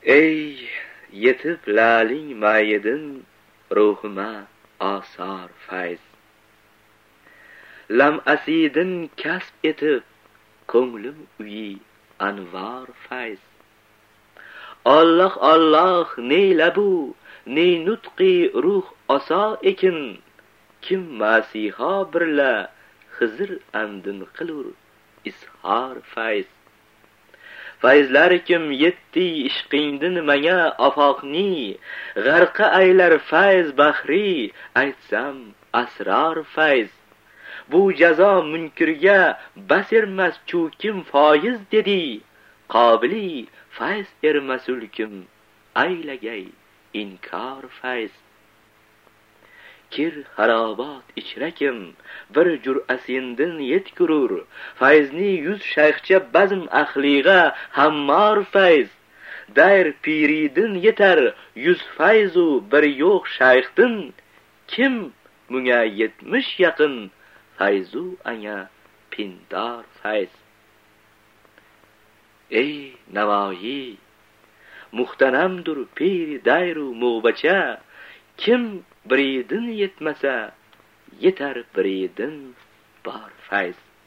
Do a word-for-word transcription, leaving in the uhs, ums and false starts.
Ey yetib laling mayidin ruhima asar fayz. Lam asidin kasb etib ko'nglim uyi anvar fayz. Allah Allah ne labu ne nutqi ruh asa ekin, kim masiha birla Xizr andin qilur ishar fayz. Fayzlar kim yetti ishqingdin manga afoqni, g'arqa aylar fayz bahri aytsam asrar fayz. Bu jazo munkirga bas ermas chukim foiz dedi, qobili fayz ermasul kim aylagay inkor fayz. Kir xarobat ichrakim bir jur'asindin yetkurur, fayzni yuz shayxcha bazm ahliga hammar fayz. Dair piridin yetar yuz fayzu bir yo'q shayxdin, kim munga yetmish yaqin fayzu anga pindar fayz. Ey Navoiy, muhtanamdur piri dayru muğbacha, kim biridin yetmasa yetar biridin bor fayz.